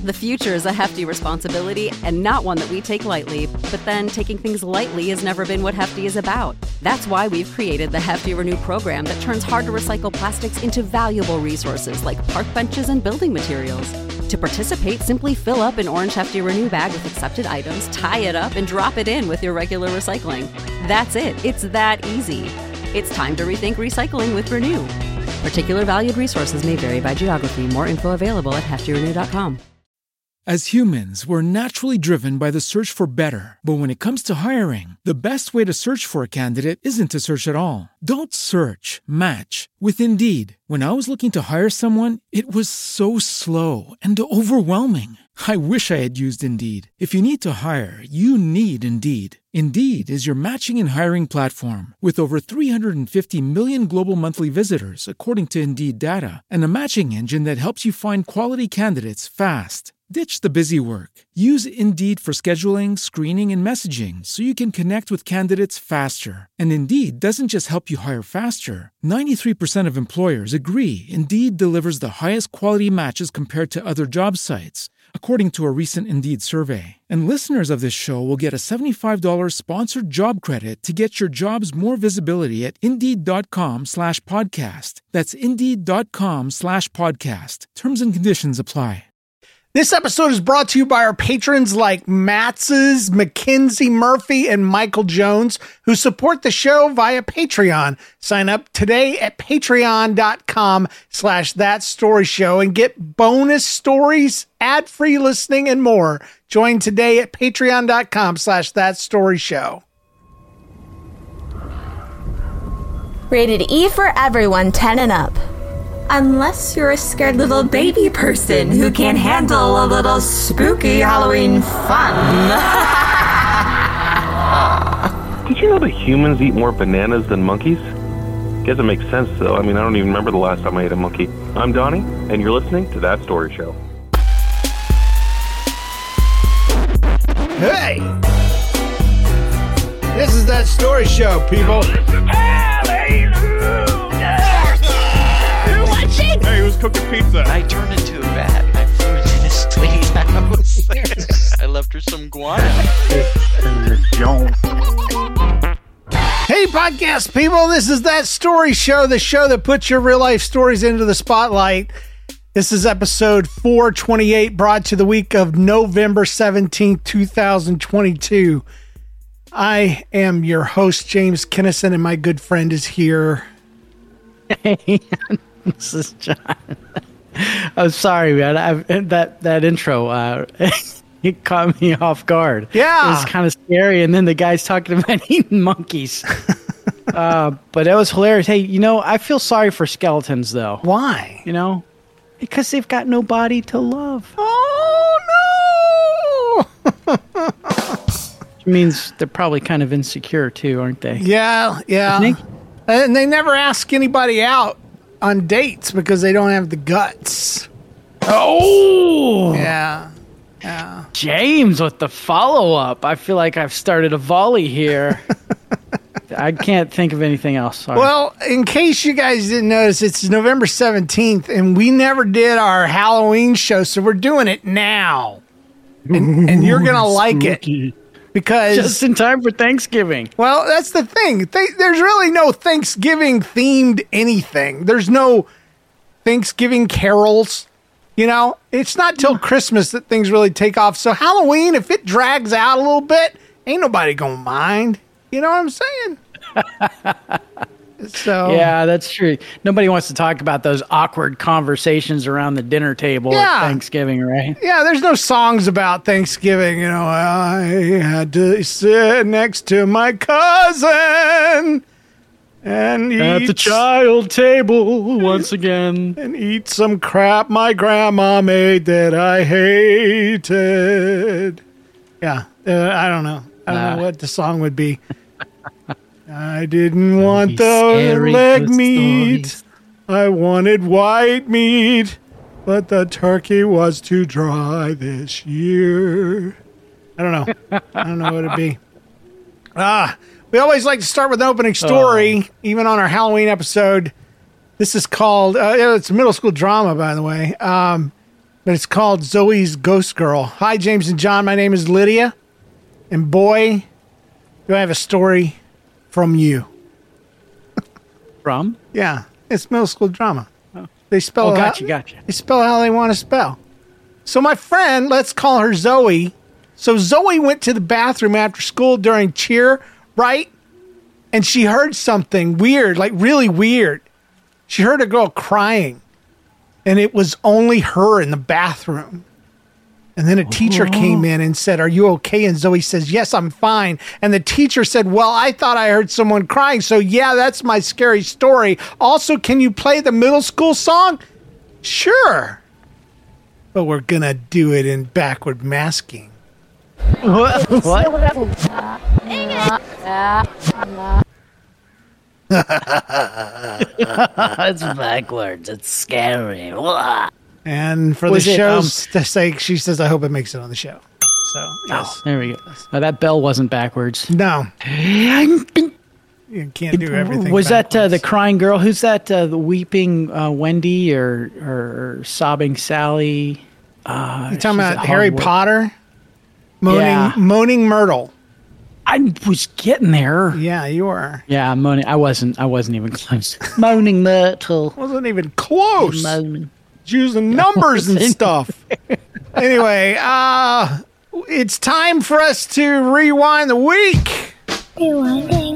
The future is a hefty responsibility and not one that we take lightly, but then taking things lightly has never been what Hefty is about. That's why we've created the Hefty Renew program that turns hard-to-recycle plastics into valuable resources like park benches and building materials. To participate, simply fill up an orange Hefty Renew bag with accepted items, tie it up, and drop it in with your regular recycling. That's it. It's that easy. It's time to rethink recycling with Renew. Particular valued resources may vary by geography. More info available at heftyrenew.com. As humans, we're naturally driven by the search for better. But when it comes to hiring, the best way to search for a candidate isn't to search at all. Don't search, match with Indeed. When I was looking to hire someone, it was so slow and overwhelming. I wish I had used Indeed. If you need to hire, you need Indeed. Indeed is your matching and hiring platform with over 350 million global monthly visitors, according to Indeed data, and a matching engine that helps you find quality candidates fast. Ditch the busy work. Use Indeed for scheduling, screening, and messaging so you can connect with candidates faster. And Indeed doesn't just help you hire faster. 93% of employers agree Indeed delivers the highest quality matches compared to other job sites, according to a recent Indeed survey. And listeners of this show will get a $75 sponsored job credit to get your jobs more visibility at Indeed.com/podcast. That's Indeed.com/podcast. Terms and conditions apply. This episode is brought to you by our patrons like Matzes, Mackenzie Murphy, and Michael Jones, who support the show via Patreon. Sign up today at patreon.com/thatstoryshow and get bonus stories, ad-free listening, and more. Join today at patreon.com/thatstoryshow. Rated E for everyone 10 and up. Unless you're a scared little baby person who can't handle a little spooky Halloween fun. Did you know that humans eat more bananas than monkeys? Guess it makes sense, though. I mean, I don't even remember the last time I ate a monkey. I'm Donnie, and you're listening to That Story Show. Hey! This is That Story Show, people. Hey, who's cooking pizza? I turned into a bat. I flew into this lady's house. I left her some guano. Hey, podcast people, this is That Story Show, the show that puts your real life stories into the spotlight. This is episode 428, brought to the week of November 17th, 2022. I am your host, James Kinnison, and my good friend is here. Hey, this is John. I'm sorry, man. That intro, it caught me off guard. Yeah. It was kind of scary, and then the guy's talking about eating monkeys. But it was hilarious. Hey, I feel sorry for skeletons, though. Why? Because they've got no body to love. Oh, no! Which means they're probably kind of insecure, too, aren't they? Yeah. And they never ask anybody out on dates because they don't have the guts. Oh! Yeah. James with the follow-up. I feel like I've started a volley here. I can't think of anything else. Sorry. Well, in case you guys didn't notice, it's November 17th, and we never did our Halloween show, so we're doing it now. And you're going to like it. Because just in time for Thanksgiving. Well, that's the thing. There's really no Thanksgiving-themed anything. There's no Thanksgiving carols. It's not till Christmas that things really take off. So Halloween, if it drags out a little bit, ain't nobody gonna mind. You know what I'm saying? So yeah, that's true. Nobody wants to talk about those awkward conversations around the dinner table at Thanksgiving, right? Yeah, there's no songs about Thanksgiving. I had to sit next to my cousin and eat at the child table once again and eat some crap my grandma made that I hated. Yeah, I don't know. I don't know what the song would be. I didn't want the leg meat. Stories. I wanted white meat, but the turkey was too dry this year. I don't know. I don't know what it'd be. We always like to start with an opening story, even on our Halloween episode. This is called, it's a middle school drama, by the way. but it's called Zoe's Ghost Girl. Hi, James and John. My name is Lydia. And boy, do I have a story from you. From? Yeah, it's middle school drama. Oh. They spell gotcha. They spell how they want to spell. So my friend, let's call her Zoe. So Zoe went to the bathroom after school during cheer, right? And she heard something weird, like really weird. She heard a girl crying. And it was only her in the bathroom. And then a teacher came in and said, "Are you okay?" And Zoe says, "Yes, I'm fine." And the teacher said, "Well, I thought I heard someone crying. So yeah, that's my scary story. Also, can you play the middle school song?" "Sure. But we're going to do it in backward masking." What? It's backwards. It's scary. And for Was the it, show's sake, she says, "I hope it makes it on the show." So, yes. There we go. That bell wasn't backwards. No. You can't do everything Was backwards. that the crying girl? Who's that? The weeping Wendy or sobbing Sally? You talking she's about at Harry Hogwarts. Potter? Yeah. Moaning Myrtle. I was getting there. Yeah, you were. Yeah, moaning. I wasn't even close. Moaning Myrtle. Wasn't even close. Moaning. Using numbers and stuff. Anyway, it's time for us to rewind the week. Rewinding.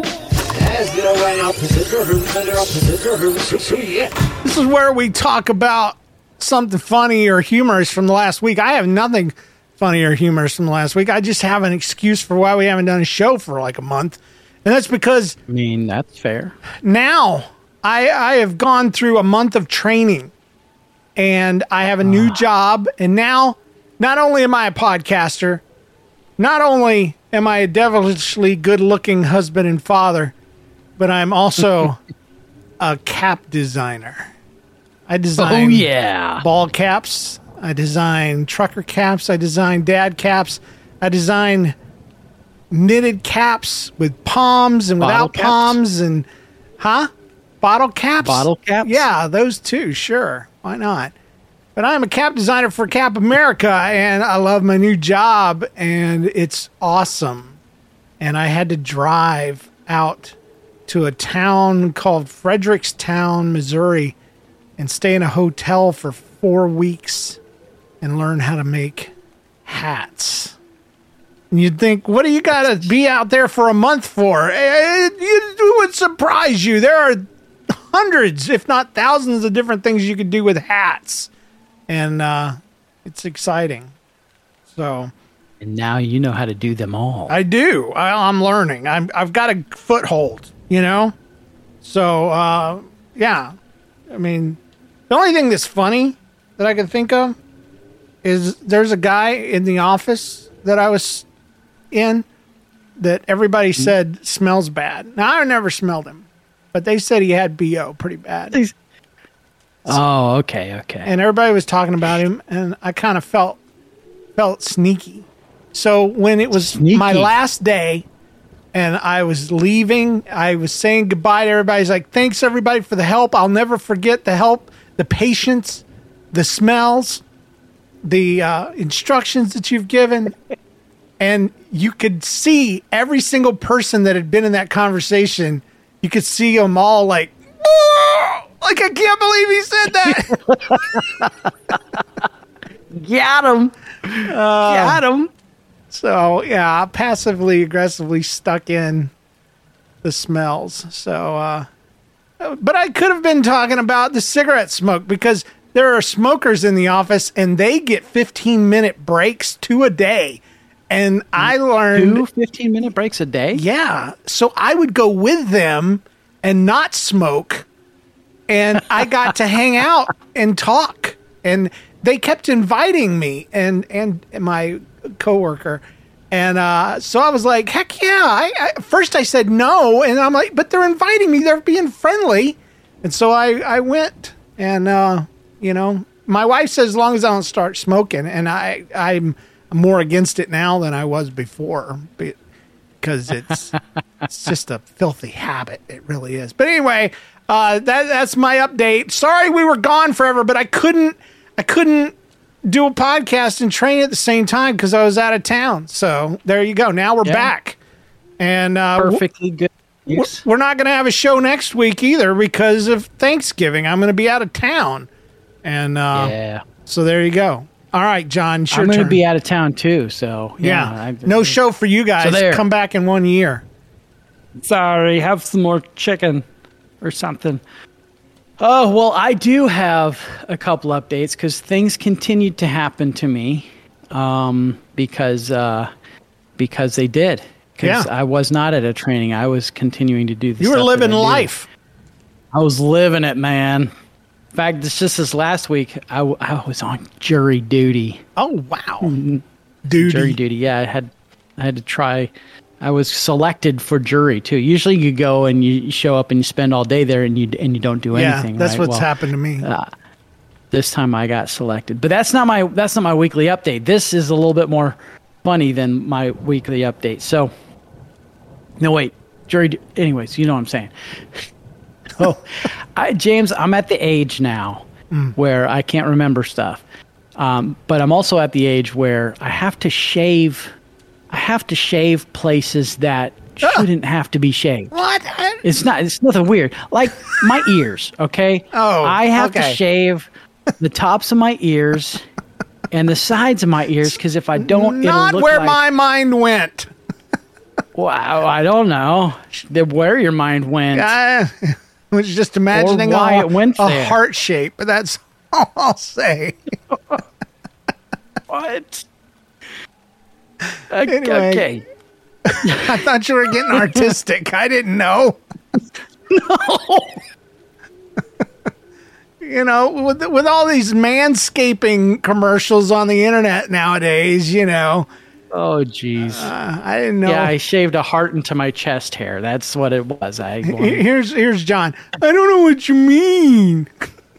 This is where we talk about something funny or humorous from the last week. I have nothing funny or humorous from the last week. I just have an excuse for why we haven't done a show for like a month. And that's because I mean, that's fair. now I have gone through a month of training. And I have a new job. And now, not only am I a podcaster, not only am I a devilishly good-looking husband and father, but I'm also a cap designer. I design ball caps. I design trucker caps. I design dad caps. I design knitted caps with palms and without palms. And, bottle caps? Bottle caps? Yeah, those too, sure. Why not? But I'm a cap designer for Cap America, and I love my new job, and it's awesome. And I had to drive out to a town called Frederickstown, Missouri, and stay in a hotel for 4 weeks and learn how to make hats. And you'd think, what do you got to be out there for a month for? It would surprise you. There are hundreds, if not thousands, of different things you could do with hats. And it's exciting. So, and now you know how to do them all. I do. I'm learning. I've got a foothold, you know? So, yeah. I mean, the only thing that's funny that I can think of is there's a guy in the office that I was in that everybody said smells bad. Now, I never smelled him, but they said he had BO pretty bad. Oh, okay. And everybody was talking about him, and I kind of felt sneaky. So when it was my last day and I was leaving, I was saying goodbye to everybody. He's like, "Thanks, everybody, for the help. I'll never forget the help, the patience, the smells, the instructions that you've given." And you could see every single person that had been in that conversation. You could see them all like, "Oh, like, I can't believe he said that." Got him. Got him. So, yeah, I passively aggressively stuck in the smells. So, but I could have been talking about the cigarette smoke because there are smokers in the office and they get 15-minute breaks 2 a day. And I learned 2 15-minute breaks a day. Yeah. So I would go with them and not smoke. And I got to hang out and talk. And they kept inviting me and my coworker. And so I was like, heck yeah. First I said no. And I'm like, but they're inviting me. They're being friendly. And so I went. And, you know, my wife says as long as I don't start smoking. And I'm more against it now than I was before. Because it's just a filthy habit. It really is. But anyway, that's my update. Sorry we were gone forever, but I couldn't do a podcast and train at the same time because I was out of town. So there you go. Now we're back. And perfectly good. We're not going to have a show next week either because of Thanksgiving. I'm going to be out of town. And so there you go. All right, John. I'm going to be out of town too. So no show for you guys. So come back in 1 year. Sorry, have some more chicken or something. Oh, well, I do have a couple updates because things continued to happen to me because they did. Because I was not at a training. I was continuing to do this. You were living life. I was living it, man. In fact, just this last week, I was on jury duty. Oh, wow. Jury duty, yeah. I had to try. I was selected for jury too. Usually, you go and you show up and you spend all day there and you don't do anything. Yeah, that's what's happened to me. This time I got selected, but that's not my weekly update. This is a little bit more funny than my weekly update. So, no wait, jury. Anyways, you know what I'm saying. Oh, James, I'm at the age now where I can't remember stuff, but I'm also at the age where I have to shave. I have to shave places that shouldn't have to be shaved. What? It's nothing weird. Like my ears, okay? Oh, I have to shave the tops of my ears and the sides of my ears because if I don't, not it'll look where like, my mind went. Wow, I don't know where your mind went. I was just imagining why it went a there. Heart shape, but that's all I'll say. What? Anyway, okay. I thought you were getting artistic. I didn't know. No. You know, with all these manscaping commercials on the internet nowadays, you know. Oh, jeez. I didn't know. Yeah, I shaved a heart into my chest hair. That's what it was. Here's John. I don't know what you mean.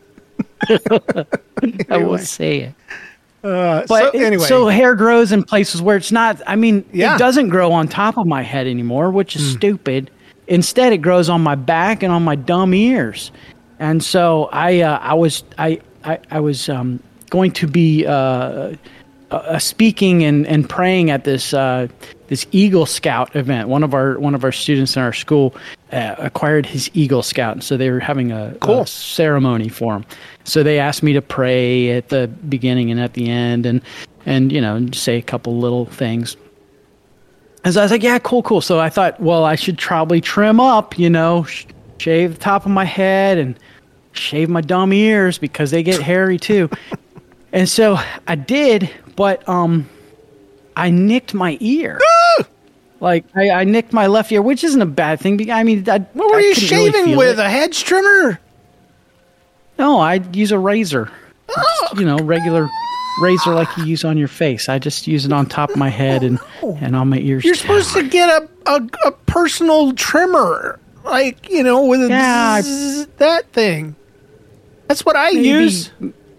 I will say it. Anyway. So hair grows in places where it's not. I mean, it doesn't grow on top of my head anymore, which is stupid. Instead, it grows on my back and on my dumb ears. And so I was going to be speaking and praying at this Eagle Scout event. One of our students in our school acquired his Eagle Scout, and so they were having a ceremony for him. So they asked me to pray at the beginning and at the end, and you know, say a couple little things. And so I was like, yeah, cool. So I thought, well, I should probably trim up, you know, shave the top of my head and shave my dumb ears because they get hairy too. And so I did, but I nicked my ear. Like I nicked my left ear, which isn't a bad thing. I mean, what were you shaving with? A hedge trimmer? No, I use a razor. Just, you know, regular razor like you use on your face. I just use it on top of my head and on my ears. You're supposed to get a personal trimmer, like, you know, with that thing. That's what I use.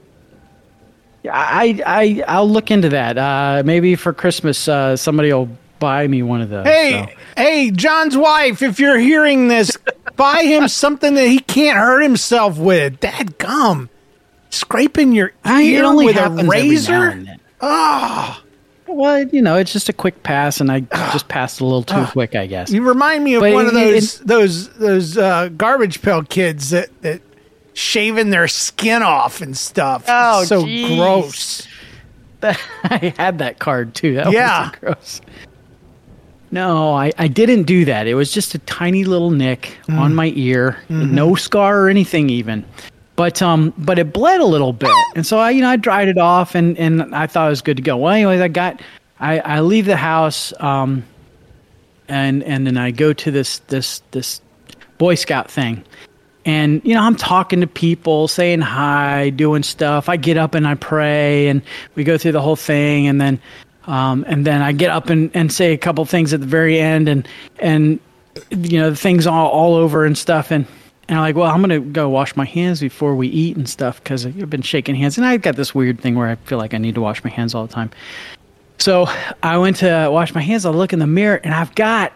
I'll look into that. Maybe for Christmas, somebody will buy me one of those. Hey, John's wife, if you're hearing this, buy him something that he can't hurt himself with. Dadgum. Scraping your ear with a razor? Oh. Well, you know, it's just a quick pass, and I just passed a little too quick, I guess. You remind me of one of those garbage pail kids that shaving their skin off and stuff. Oh, so geez. Gross. I had that card too. That was gross. No, I didn't do that. It was just a tiny little nick on my ear, no scar or anything even. But it bled a little bit, and so I dried it off, and I thought it was good to go. Well, anyways, I leave the house, and then I go to this Boy Scout thing. And, you know, I'm talking to people, saying hi, doing stuff. I get up and I pray, and we go through the whole thing. And then I get up and say a couple things at the very end, and you know, the things all over and stuff. And I'm like, well, I'm going to go wash my hands before we eat and stuff because I've been shaking hands. And I've got this weird thing where I feel like I need to wash my hands all the time. So I went to wash my hands. I look in the mirror, and I've got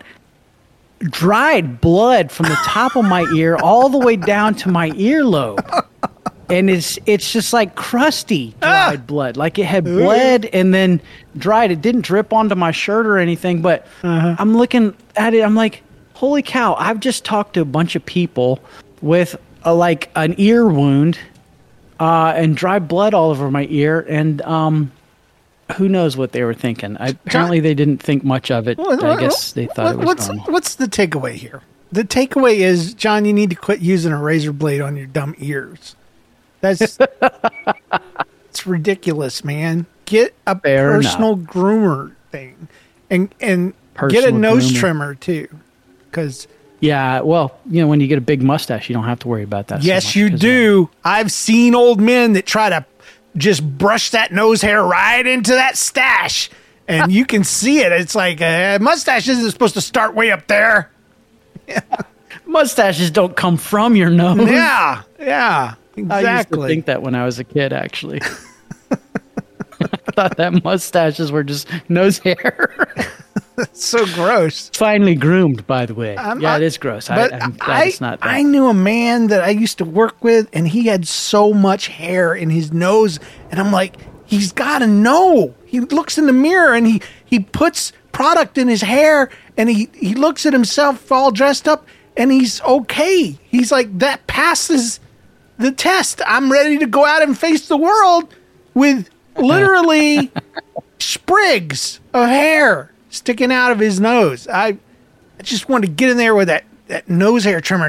dried blood from the top of my ear all the way down to my earlobe. and it's just like crusty dried blood. Like it had bled and then dried. It didn't drip onto my shirt or anything, but I'm looking at it. I'm like, holy cow! I've just talked to a bunch of people with like an ear wound and dry blood all over my ear, and who knows what they were thinking. Apparently, they didn't think much of it. I guess they thought it was normal. What's the takeaway here? The takeaway is, John, you need to quit using a razor blade on your dumb ears. That's it's ridiculous, man. Get a personal groomer thing, and get a nose trimmer too, because. Yeah, well, when you get a big mustache, you don't have to worry about that. Yes, so much, you do. I've seen old men that try to just brush that nose hair right into that stash, and you can see it. It's like a mustache isn't supposed to start way up there. Yeah. Mustaches don't come from your nose. Yeah, exactly. I used to think that when I was a kid, actually. I thought that mustaches were just nose hair. It's so gross. Finely groomed, by the way. It is gross. I'm glad it's not that. I knew a man that I used to work with, and he had so much hair in his nose, and I'm like, he's got to know. He looks in the mirror, and he puts product in his hair, and he looks at himself all dressed up, and he's okay. He's like, that passes the test. I'm ready to go out and face the world with literally sprigs of hair sticking out of his nose. I just wanted to get in there with that nose hair trimmer,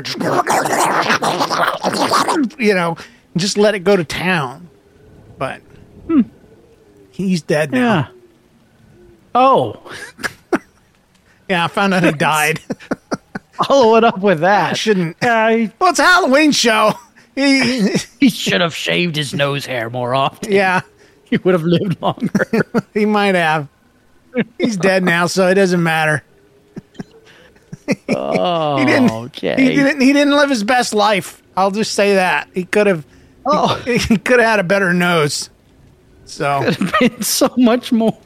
and just let it go to town. But he's dead now. Yeah. Oh. Yeah, I found out he died. Follow it up with that. I shouldn't. Well, it's a Halloween show. He should have shaved his nose hair more often. Yeah. He would have lived longer. He might have. He's dead now, so it doesn't matter. Oh, he didn't live his best life. I'll just say that. He could have he could have had a better nose. So could have been so much more.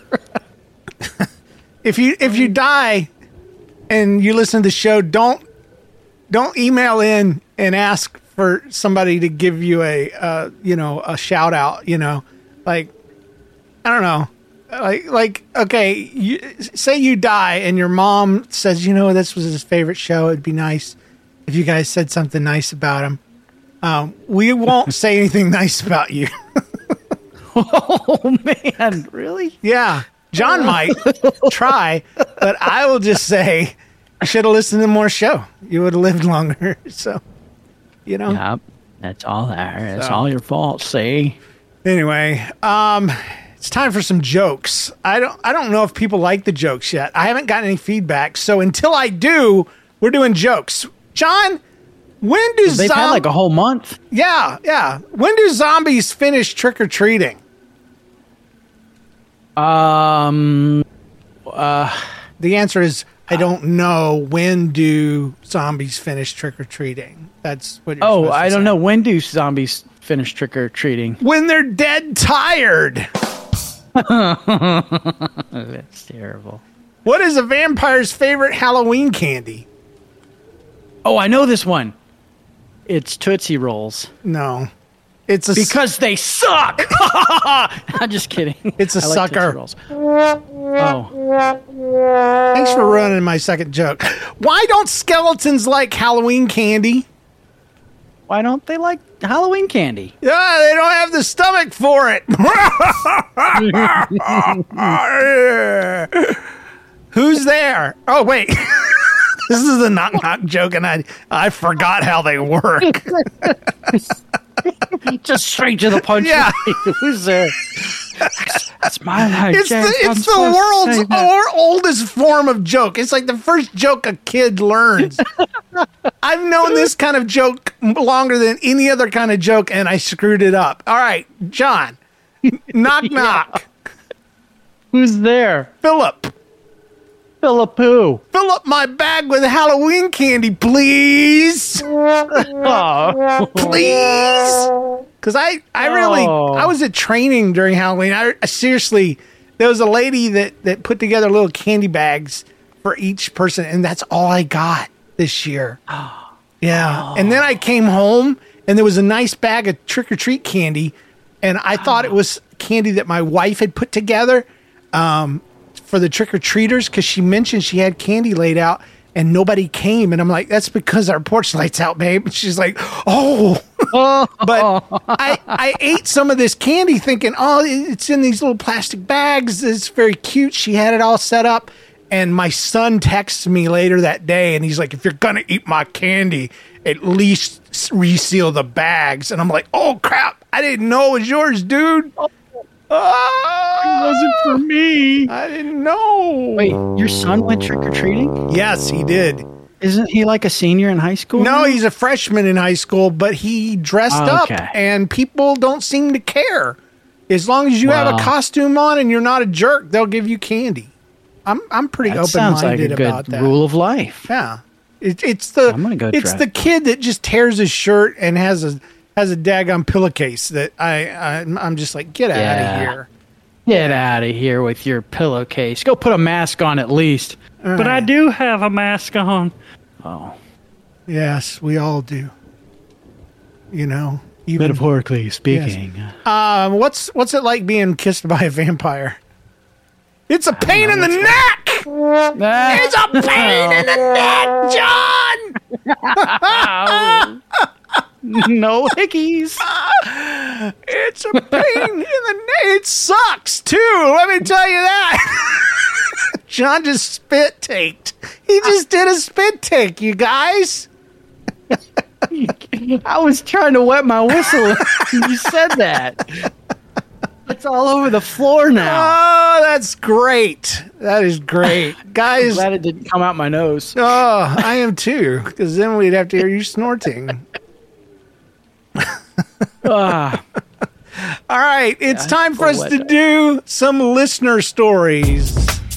If you die and you listen to the show, don't email in and ask for somebody to give you a shout out, like, I don't know. Like, okay, say you die and your mom says, this was his favorite show. It'd be nice if you guys said something nice about him. We won't say anything nice about you. Oh, man, really? Yeah. John might try, but I will just say, you should have listened to more show. You would have lived longer. So, Yep, that's all there. It's all your fault, see? Anyway, it's time for some jokes. I don't know if people like the jokes yet. I haven't gotten any feedback. So until I do, we're doing jokes. John, when do they've had like a whole month? Yeah. When do zombies finish trick-or-treating? The answer is, I don't know. When do zombies finish trick-or-treating? That's what you're supposed to I don't say. know. When do zombies finish trick-or-treating? When they're dead tired. That's terrible. What is a vampire's favorite Halloween candy? Oh, I know this one. It's Tootsie Rolls. No. Because they suck. I'm just kidding. It's a sucker. Like oh. Thanks for ruining my second joke. Why don't skeletons like Halloween candy? Why don't they like Halloween candy? Yeah, they don't have the stomach for it. Who's there? Oh, wait. This is the knock-knock joke, and I forgot how they work. Just straight to the punch. Yeah. Who's there? That's my life. It's the world's oldest form of joke. It's like the first joke a kid learns. I've known this kind of joke longer than any other kind of joke, and I screwed it up. All right, John. Knock, knock. Who's there? Philip. Philip who? Fill up my bag with Halloween candy, please. Oh. Please. Because I was at training during Halloween. I seriously, there was a lady that put together little candy bags for each person, and that's all I got this year. Yeah. And then I came home and there was a nice bag of trick-or-treat candy, and I thought it was candy that my wife had put together for the trick-or-treaters, because she mentioned she had candy laid out, and nobody came. And I'm like, that's because our porch light's out, babe. And she's like, oh. But I ate some of this candy thinking, oh, it's in these little plastic bags. It's very cute. She had it all set up. And my son texts me later that day, and he's like, if you're going to eat my candy, at least reseal the bags. And I'm like, oh, crap. I didn't know it was yours, dude. It wasn't for me. I didn't know. Wait, your son went trick-or-treating? Yes, he did. Isn't he like a senior in high school? No, he's a freshman in high school, but he dressed up, and people don't seem to care. As long as you have a costume on and you're not a jerk, they'll give you candy. I'm pretty open-minded about that. Rule of life. Yeah. It's the kid that just tears his shirt and has a daggone pillowcase that I'm just like, get out of here. Get out of here with your pillowcase. Go put a mask on at least. But I do have a mask on. Oh. Yes, we all do. You know. Even, metaphorically speaking. Yes. What's it like being kissed by a vampire? It's a pain in the neck! It's a pain in the neck, John! No hickeys. It's a pain in the neck. It sucks, too. Let me tell you that. John just spit taked. He just did a spit take, you guys. I was trying to wet my whistle. You said that. It's all over the floor now. Oh, that's great. That is great. Guys. I'm glad it didn't come out my nose. Oh, I am too, because then we'd have to hear you snorting. All right, it's time for us to do some listener stories.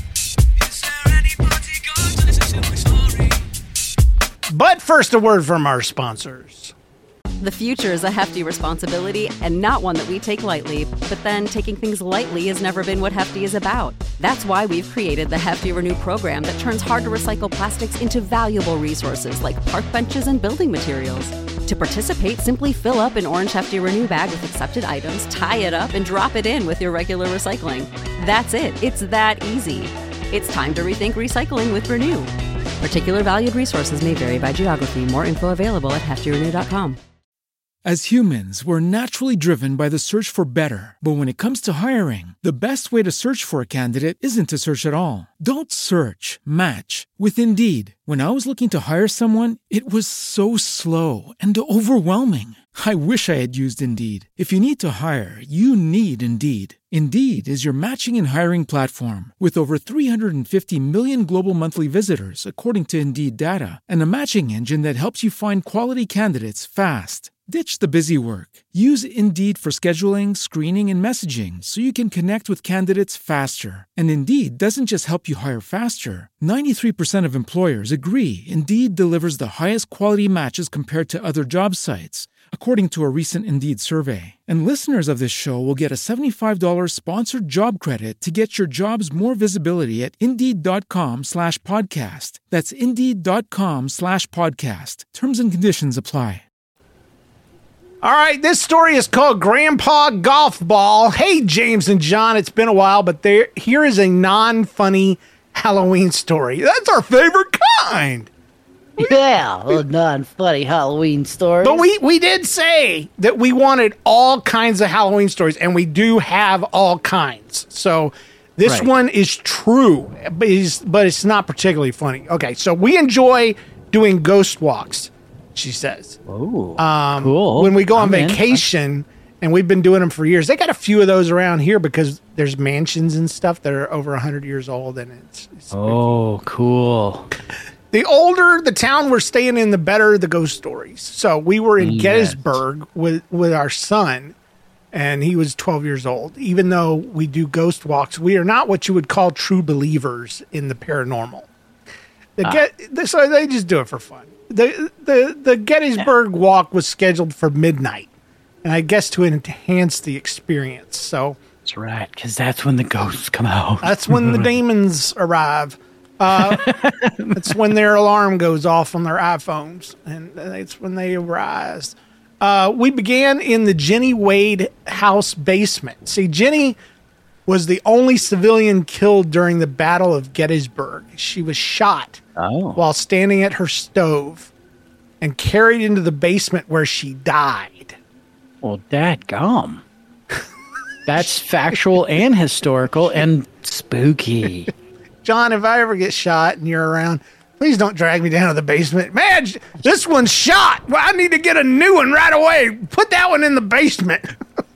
But first, a word from our sponsors. The future is a hefty responsibility and not one that we take lightly, but then taking things lightly has never been what Hefty is about. That's why we've created the Hefty Renew program that turns hard-to-recycle plastics into valuable resources like park benches and building materials. To participate, simply fill up an orange Hefty Renew bag with accepted items, tie it up, and drop it in with your regular recycling. That's it. It's that easy. It's time to rethink recycling with Renew. Particular valued resources may vary by geography. More info available at heftyrenew.com. As humans, we're naturally driven by the search for better. But when it comes to hiring, the best way to search for a candidate isn't to search at all. Don't search, match with Indeed. When I was looking to hire someone, it was so slow and overwhelming. I wish I had used Indeed. If you need to hire, you need Indeed. Indeed is your matching and hiring platform with over 350 million global monthly visitors, according to Indeed data, and a matching engine that helps you find quality candidates fast. Ditch the busy work. Use Indeed for scheduling, screening, and messaging so you can connect with candidates faster. And Indeed doesn't just help you hire faster. 93% of employers agree Indeed delivers the highest quality matches compared to other job sites, according to a recent Indeed survey. And listeners of this show will get a $75 sponsored job credit to get your jobs more visibility at Indeed.com/podcast. That's Indeed.com/podcast. Terms and conditions apply. All right, this story is called Grandpa Golf Ball. Hey, James and John, it's been a while, but here is a non-funny Halloween story. That's our favorite kind. Yeah, a non-funny Halloween story. But we did say that we wanted all kinds of Halloween stories, and we do have all kinds. So this one is true, but it's not particularly funny. Okay, so we enjoy doing ghost walks, she says. Oh, cool. When we go on vacation, and we've been doing them for years. They got a few of those around here because there's mansions and stuff that are over 100 years old, and it's cool. The older the town we're staying in, the better the ghost stories. So we were in Gettysburg with our son, and he was 12 years old. Even though we do ghost walks, we are not what you would call true believers in the paranormal. So they just do it for fun. The Gettysburg walk was scheduled for midnight, and I guess to enhance the experience. So that's right, because that's when the ghosts come out. That's when the demons arrive. It's when their alarm goes off on their iPhones, and that's when they arise. we began in the Jenny Wade house basement. See, Jenny was the only civilian killed during the Battle of Gettysburg. She was shot while standing at her stove and carried into the basement where she died. Well, dadgum. That's factual and historical and spooky. John, if I ever get shot and you're around, please don't drag me down to the basement. Man, this one's shot. Well, I need to get a new one right away. Put that one in the basement.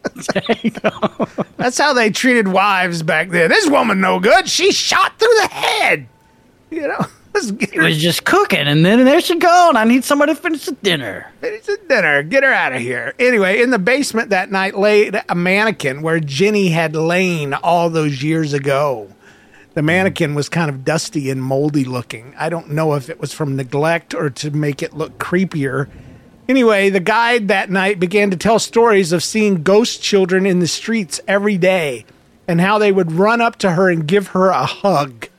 That's how they treated wives back then. This woman no good. She's shot through the head. You know, it was just cooking, and then there she go. And I need somebody to finish the dinner. Finish the dinner. Get her out of here. Anyway, in the basement that night lay a mannequin where Jenny had lain all those years ago. The mannequin was kind of dusty and moldy looking. I don't know if it was from neglect or to make it look creepier. Anyway, the guide that night began to tell stories of seeing ghost children in the streets every day and how they would run up to her and give her a hug.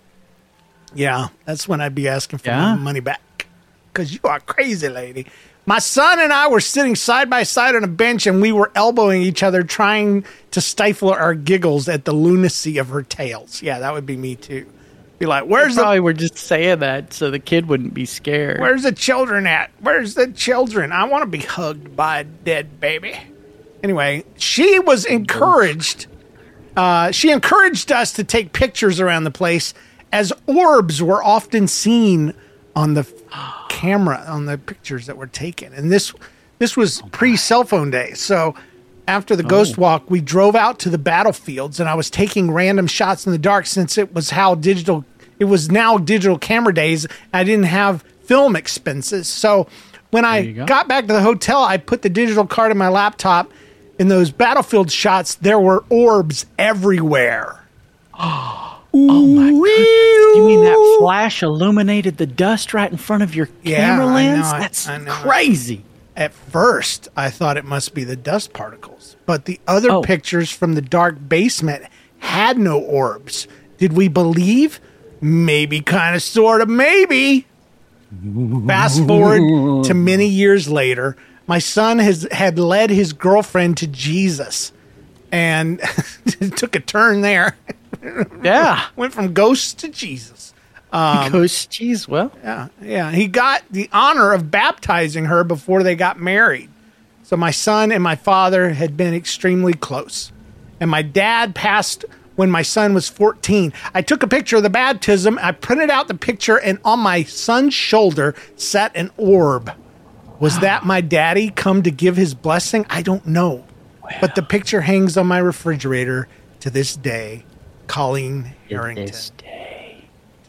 Yeah, that's when I'd be asking for my money back. Because you are crazy, lady. My son and I were sitting side by side on a bench and we were elbowing each other, trying to stifle our giggles at the lunacy of her tales. Yeah, that would be me too. Be like, where's probably we're just saying that so the kid wouldn't be scared. Where's the children at? Where's the children? I want to be hugged by a dead baby. Anyway, she was encouraged. She encouraged us to take pictures around the place, as orbs were often seen on the camera, on the pictures that were taken. And this was pre-cell phone days. So after the ghost walk, we drove out to the battlefields, and I was taking random shots in the dark since it was now digital camera days. I didn't have film expenses. So when I got back to the hotel, I put the digital card in my laptop. In those battlefield shots, there were orbs everywhere. Oh my goodness. You mean that flash illuminated the dust right in front of your camera lens? That's crazy. At first, I thought it must be the dust particles, but the other pictures from the dark basement had no orbs. Did we believe? Maybe, kind of, sort of, maybe. Fast forward to many years later, my son had led his girlfriend to Jesus, and it took a turn there. Yeah. Went from ghosts to Jesus. Ghost cheese, well. Yeah. He got the honor of baptizing her before they got married. So my son and my father had been extremely close. And my dad passed when my son was 14. I took a picture of the baptism. I printed out the picture, and on my son's shoulder sat an orb. Was that my daddy come to give his blessing? I don't know. Wow. But the picture hangs on my refrigerator to this day. Colleen Harrington. This day.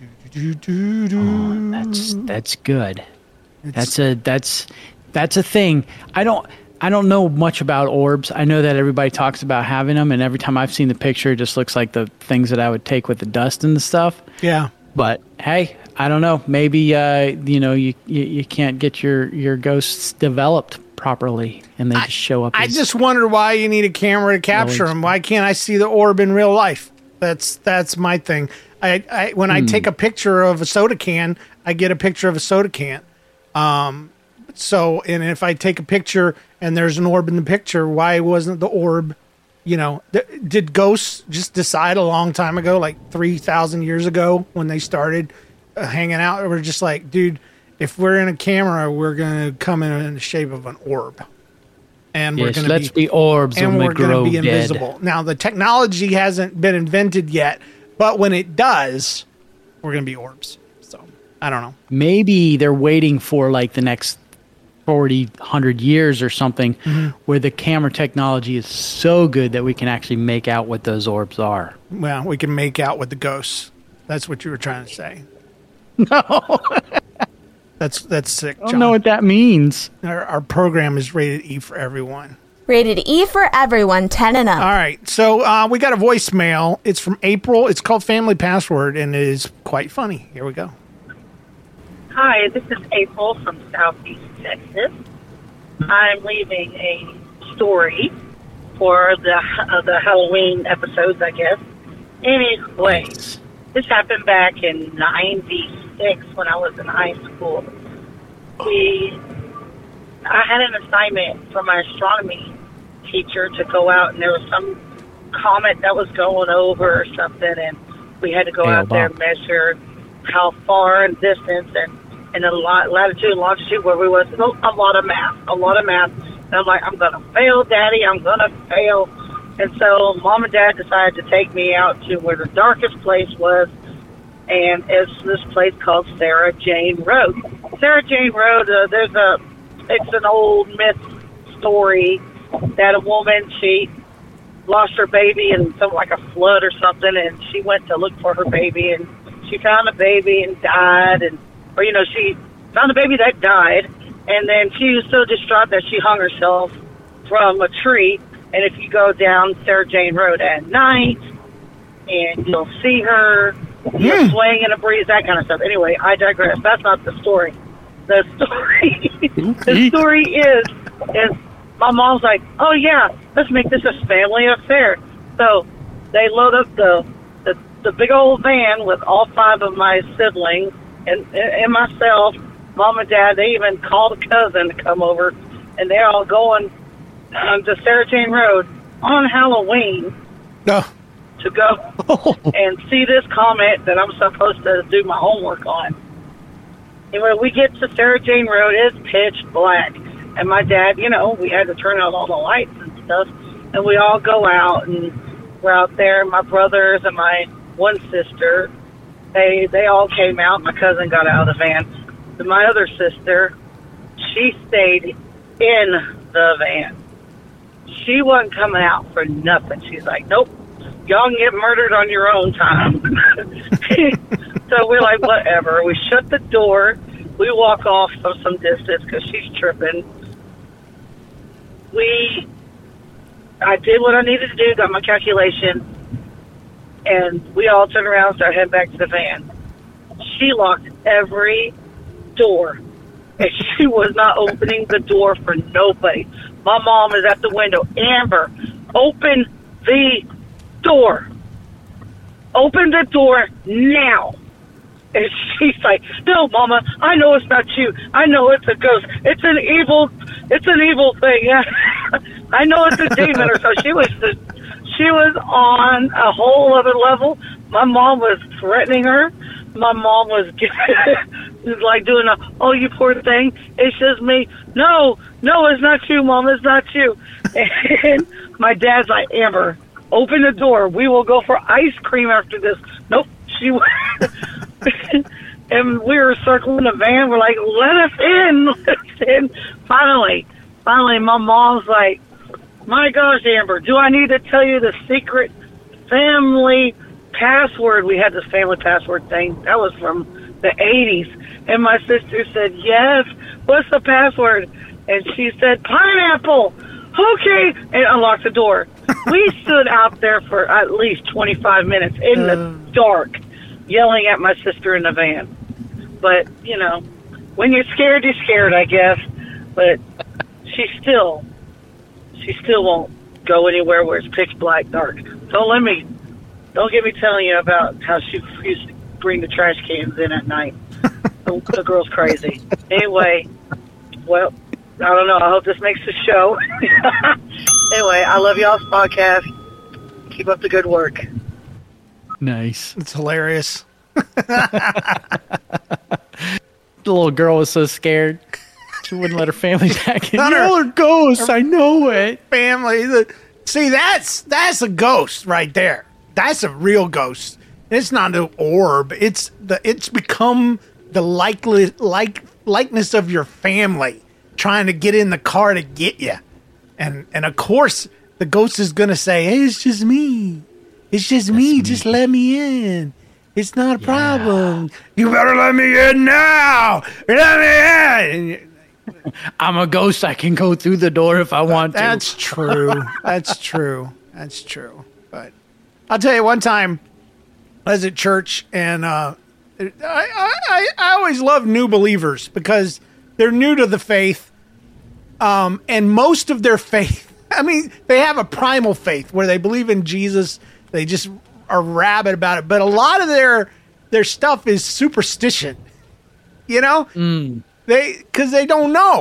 That's good. That's a thing. I don't know much about orbs. I know that everybody talks about having them, and every time I've seen the picture, it just looks like the things that I would take with the dust and the stuff. Yeah. But hey, I don't know. Maybe you can't get your ghosts developed properly, and they just show up. I just wonder why you need a camera to capture them. Why can't I see the orb in real life? That's my thing. When I take a picture of a soda can, I get a picture of a soda can. And if I take a picture and there's an orb in the picture, why wasn't the orb, did ghosts just decide a long time ago, like 3,000 years ago when they started hanging out? They were just like, dude, if we're in a camera, we're going to come in the shape of an orb. And let's be orbs and we're going to be invisible. Dead. Now, the technology hasn't been invented yet, but when it does, we're going to be orbs. So, I don't know. Maybe they're waiting for like the next 40, 100 years or something where the camera technology is so good that we can actually make out what those orbs are. Well, we can make out with the ghosts. That's what you were trying to say. No. That's sick, John. I don't know what that means. Our program is rated E for everyone. Rated E for everyone, 10 and up. All right, so we got a voicemail. It's from April. It's called Family Password, and it is quite funny. Here we go. Hi, this is April from Southeast Texas. I'm leaving a story for the Halloween episodes, I guess. Anyway, this happened back in 96 when I was in high school. We I had an assignment from my astronomy teacher to go out, and there was some comet that was going over or something, and we had to go out there and measure how far in distance and the latitude and longitude where we was. A lot of math. And I'm like, I'm going to fail, Daddy. I'm going to fail. And so Mom and Dad decided to take me out to where the darkest place was, and it's this place called Sarah Jane Road. Sarah Jane Road, it's an old myth story that a woman, she lost her baby in something like a flood or something, and she went to look for her baby, and she found the baby and died, she found the baby that died, and then she was so distraught that she hung herself from a tree. And if you go down Sarah Jane Road at night, and you'll see her swaying in a breeze, that kind of stuff. Anyway, I digress. That's not the story. The story is my mom's like, oh yeah, let's make this a family affair. So they load up the big old van with all 5 of my siblings and myself, Mom and Dad. They even called a cousin to come over, and they're all going to Sarah Jane Road on Halloween to go and see this comet that I'm supposed to do my homework on. And when we get to Sarah Jane Road, it's pitch black. And my dad, we had to turn out all the lights and stuff. And we all go out, and we're out there. My brothers and my one sister, they all came out. My cousin got out of the van. But my other sister, she stayed in the van. She wasn't coming out for nothing. She's like, nope, y'all can get murdered on your own time. So we're like, whatever. We shut the door. We walk off from some distance because she's tripping. I did what I needed to do, got my calculation, and we all turned around and started heading back to the van. She locked every door, and she was not opening the door for nobody. My mom is at the window. Amber, open the door. Open the door now. And she's like, no, Mama, I know it's not you. I know it's a ghost. It's an evil thing. I know it's a demon or so. She was on a whole other level. My mom was threatening her. My mom was like doing you poor thing. It's just me. No, it's not you, Mom. It's not you. And my dad's like, Amber, open the door. We will go for ice cream after this. Nope. And we were circling the van. We're like, let us in. Finally, my mom's like, my gosh, Amber, do I need to tell you the secret family password? We had this family password thing. That was from the 80s. And my sister said, yes. What's the password? And she said, pineapple. Okay. And unlocked the door. We stood out there for at least 25 minutes in the dark, yelling at my sister in the van. But, when you're scared, I guess. But she still won't go anywhere where it's pitch black dark. Don't get me telling you about how she used to bring the trash cans in at night. The girl's crazy. Anyway, well, I don't know. I hope this makes the show. Anyway, I love y'all's podcast. Keep up the good work. Nice. It's hilarious. The little girl was so scared. She wouldn't let her family back in. Y'all are ghosts. I know it. Family. See, that's a ghost right there. That's a real ghost. It's not an orb. It's become the likeness of your family trying to get in the car to get you. And of course, the ghost is going to say, hey, it's just me. It's just me. Just let me in. It's not a problem. You better let me in now. Let me in. I'm a ghost. I can go through the door if I want to. That's true. That's true. But I'll tell you, one time I was at church, and I always love new believers because they're new to the faith, and most of their faith, they have a primal faith where they believe in Jesus. They just are rabid about it, but a lot of their stuff is superstition. Because they don't know.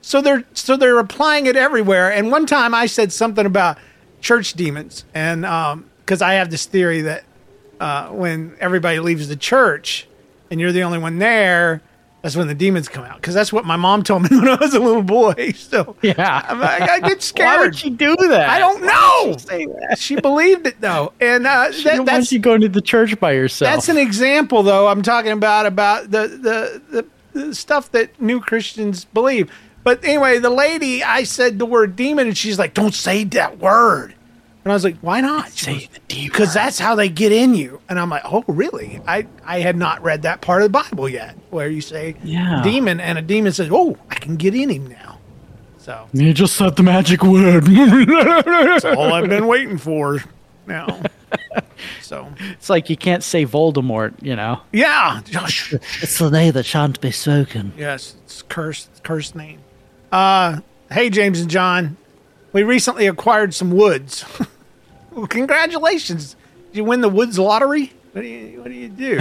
So they're applying it everywhere. And one time I said something about church demons, and because I have this theory that when everybody leaves the church and you're the only one there, that's when the demons come out. Because that's what my mom told me when I was a little boy. So yeah, I get scared. Why would she do that? I don't know. She believed it though, and that's she going to the church by herself. That's an example, though. I'm talking about the stuff that new Christians believe. But anyway, the lady, I said the word demon, and she's like, "Don't say that word." And I was like, "Why not?" Say the demon. Because that's how they get in you. And I'm like, "Oh, really?" I had not read that part of the Bible yet, where you say demon, and a demon says, "Oh, I can get in him now." So you just said the magic word. That's all I've been waiting for now. So it's like you can't say Voldemort, you know? Yeah. It's the name that shan't be spoken. Yes, it's cursed name. Hey, James and John. We recently acquired some woods. Well, congratulations. Did you win the woods lottery? What do you do?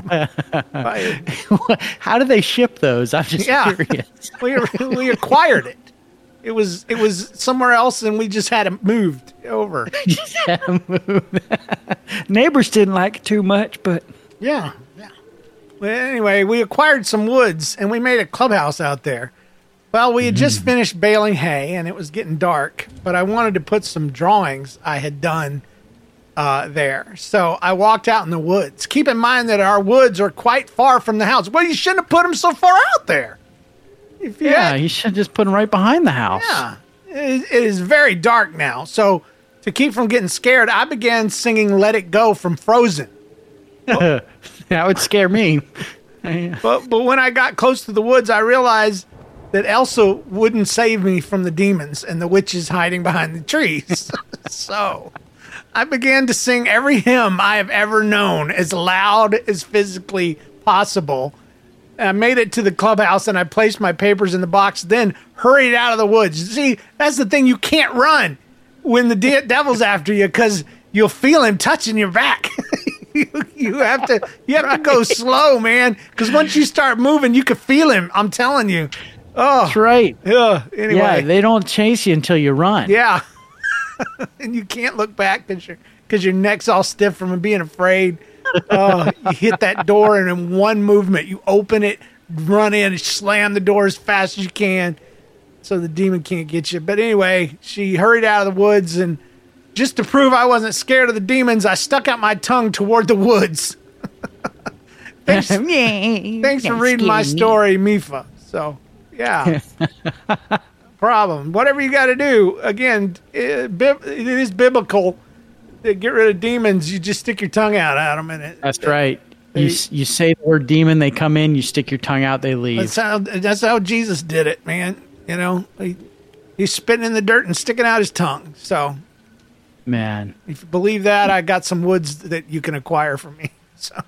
How do they ship those? I'm just curious. We acquired it. It was somewhere else, and we just had it moved over. Neighbors didn't like it too much, but yeah. Well, anyway, we acquired some woods, and we made a clubhouse out there. Well, we had just finished baling hay, and it was getting dark, but I wanted to put some drawings I had done there. So I walked out in the woods. Keep in mind that our woods are quite far from the house. Well, you shouldn't have put them so far out there. You should just put them right behind the house. Yeah. It is very dark now. So to keep from getting scared, I began singing Let It Go from Frozen. That would scare me. But when I got close to the woods, I realized that Elsa wouldn't save me from the demons and the witches hiding behind the trees. So I began to sing every hymn I have ever known as loud as physically possible. And I made it to the clubhouse, and I placed my papers in the box, then hurried out of the woods. See, that's the thing. You can't run when the devil's after you, because you'll feel him touching your back. You have to go slow, man, because once you start moving, you can feel him. I'm telling you. Oh, that's right. Yeah. Anyway, yeah, they don't chase you until you run. Yeah, and you can't look back because your neck's all stiff from being afraid. Oh, you hit that door, and in one movement, you open it, run in, and slam the door as fast as you can, so the demon can't get you. But anyway, she hurried out of the woods, and just to prove I wasn't scared of the demons, I stuck out my tongue toward the woods. Thanks for reading my story, Mifa. So, yeah. Problem. Whatever you got to do. Again, it is biblical. To get rid of demons, you just stick your tongue out at them. That's right. You say the word demon, they come in, you stick your tongue out, they leave. That's how Jesus did it, man. You know, he's spitting in the dirt and sticking out his tongue. So, man, if you believe that, I got some woods that you can acquire from me. So,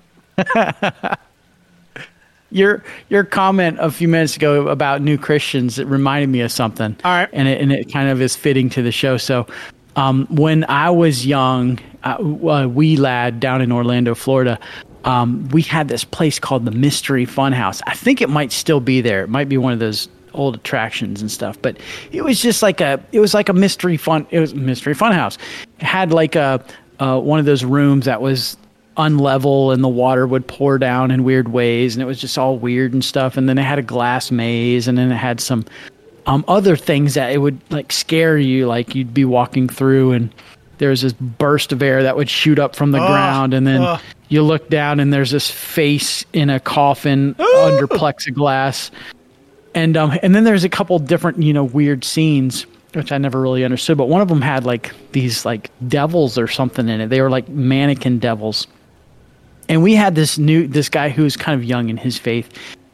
your comment a few minutes ago about new Christians, it reminded me of something. All right, and it kind of is fitting to the show. So, when I was young, wee lad down in Orlando, Florida, we had this place called the Mystery Funhouse. I think it might still be there. It might be one of those old attractions and stuff, but it was just like a mystery funhouse. It had like one of those rooms that was unlevel and the water would pour down in weird ways, and it was just all weird and stuff. And then it had a glass maze, and then it had some other things that it would like scare you, like you'd be walking through and there was this burst of air that would shoot up from the ground, and then you look down and there's this face in a coffin under plexiglass. And then there's a couple different, weird scenes, which I never really understood, but one of them had like these like devils or something in it. They were like mannequin devils. And we had this guy who's kind of young in his faith.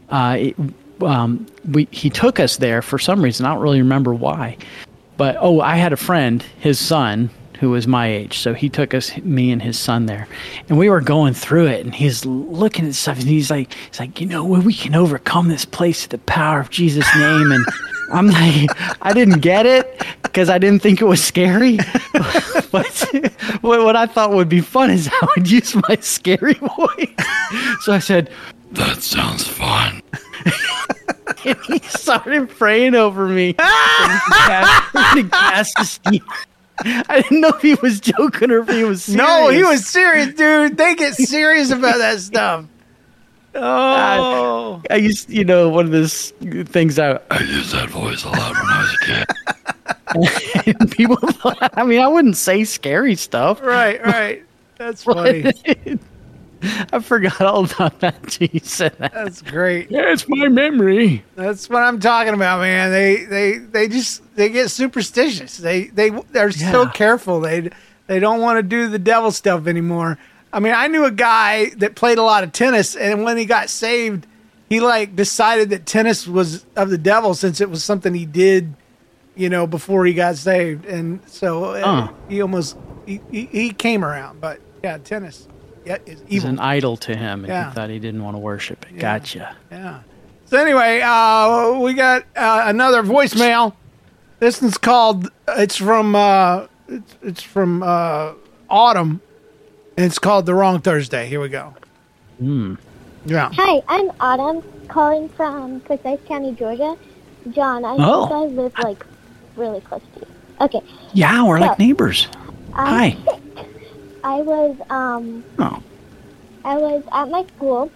He took us there for some reason. I don't really remember why, but I had a friend, his son, who was my age, so he took me and his son there, and we were going through it, and he's looking at stuff, and he's like, we can overcome this place with the power of Jesus' name, and I'm like, I didn't get it because I didn't think it was scary, but what I thought would be fun is I would use my scary voice. So I said, "That sounds fun." And he started praying over me. to cast his demon. I didn't know if he was joking or if he was serious. No, he was serious, dude. They get serious about that stuff. Oh. I used, one of those things I used that voice a lot when I was a kid. And people thought, I wouldn't say scary stuff. Right. That's funny. I forgot all about that until you said that. That's great. Yeah, it's my memory. That's what I'm talking about, man. They get superstitious. They're so careful. They don't want to do the devil stuff anymore. I knew a guy that played a lot of tennis, and when he got saved, he decided that tennis was of the devil since it was something he did, before he got saved, and so he came around. But yeah, tennis. Yeah, is evil. He's an idol to him, and he thought he didn't want to worship it. Yeah. Gotcha. Yeah. So anyway, we got another voicemail. This one's called. It's from Autumn, and it's called The Wrong Thursday. Here we go. Yeah. Hi, I'm Autumn, calling from Forsyth County, Georgia. John, I think I live really close to you. Okay. Yeah, we're like neighbors. Hi. I was at my school.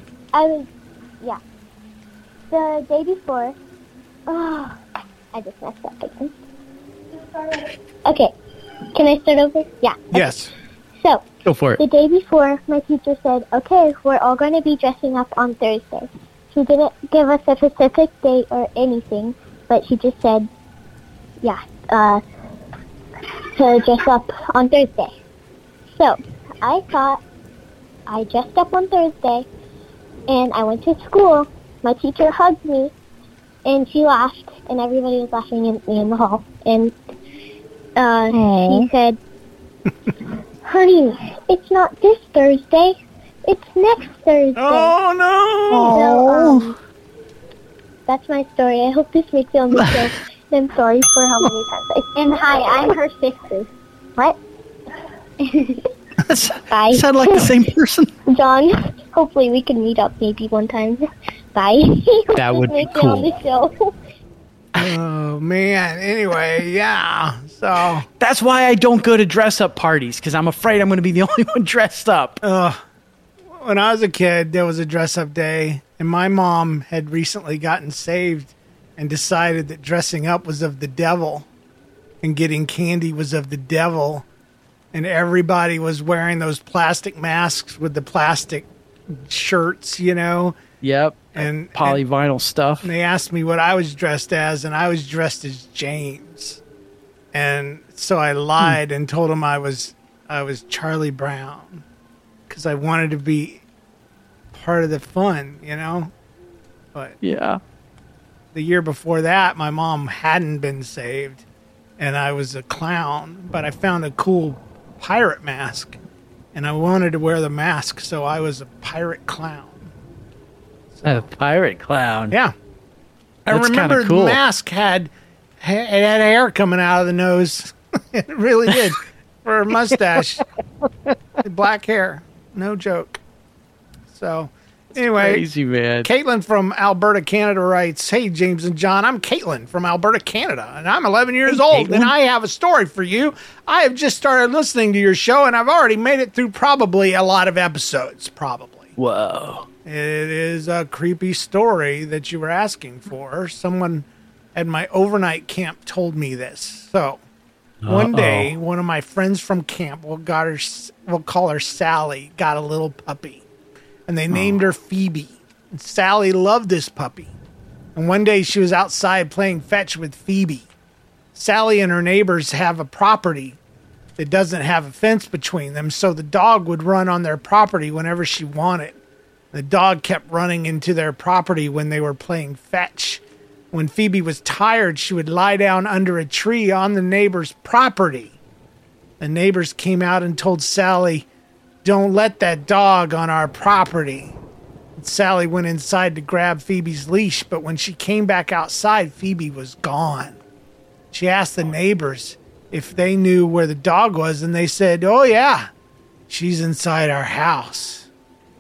The day before. Oh, I just messed up again. Okay, can I start over? Yeah. Okay. Yes. So, go for it. The day before, my teacher said, okay, we're all going to be dressing up on Thursday. She didn't give us a specific date or anything, but she just said, to dress up on Thursday. So, I thought I dressed up on Thursday, and I went to school. My teacher hugged me, and she laughed, and everybody was laughing at me in the hall. And she said, honey, it's not this Thursday. It's next Thursday. Oh, no. So, that's my story. I hope this makes you understand. I'm sorry for how many times and hi, I'm her sister. What? Bye. Sound like the same person. John, hopefully we can meet up maybe one time. Bye. That would be cool. On the show. Oh, man. Anyway, yeah. So that's why I don't go to dress-up parties, because I'm afraid I'm going to be the only one dressed up. When I was a kid, there was a dress-up day, and my mom had recently gotten saved and decided that dressing up was of the devil and getting candy was of the devil. And everybody was wearing those plastic masks with the plastic shirts, Yep. And polyvinyl stuff. And they asked me what I was dressed as, and I was dressed as James. And so I lied and told them I was Charlie Brown because I wanted to be part of the fun, But yeah. The year before that, my mom hadn't been saved, and I was a clown. But I found a cool pirate mask, and I wanted to wear the mask, so I was a pirate clown. A pirate clown. Yeah. I That's remember cool. the mask had hair coming out of the nose. It really did. For a mustache. Black hair. No joke. So, anyway. Crazy, man. Caitlin from Alberta, Canada writes, hey, James and John, I'm Caitlin from Alberta, Canada, and I'm 11 years old, Caitlin. And I have a story for you. I have just started listening to your show, and I've already made it through probably a lot of episodes. Probably. Whoa. It is a creepy story that you were asking for. Someone at my overnight camp told me this. So, one day, one of my friends from camp, we'll call her Sally, got a little puppy. And they named her Phoebe. And Sally loved this puppy. And one day she was outside playing fetch with Phoebe. Sally and her neighbors have a property that doesn't have a fence between them, so the dog would run on their property whenever she wanted. The dog kept running into their property when they were playing fetch. When Phoebe was tired, she would lie down under a tree on the neighbor's property. The neighbors came out and told Sally, don't let that dog on our property. And Sally went inside to grab Phoebe's leash, but when she came back outside, Phoebe was gone. She asked the neighbors if they knew where the dog was, and they said, oh yeah, she's inside our house.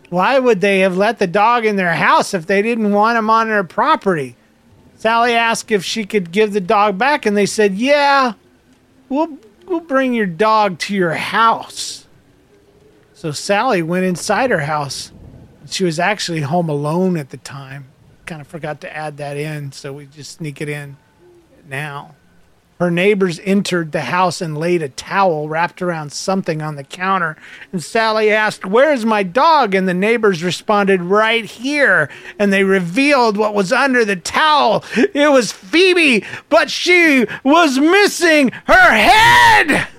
Why would they have let the dog in their house if they didn't want him on their property? Sally asked if she could give the dog back, and they said, yeah, we'll bring your dog to your house. So Sally went inside her house. She was actually home alone at the time. Kind of forgot to add that in, so we just sneak it in now. Her neighbors entered the house and laid a towel wrapped around something on the counter. And Sally asked, where's my dog? And the neighbors responded, right here. And they revealed what was under the towel. It was Phoebe, but she was missing her head.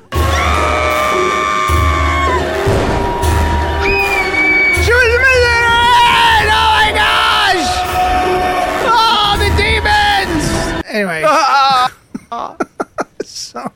She was missing her head. Oh my gosh. Oh, the demons. Anyway. So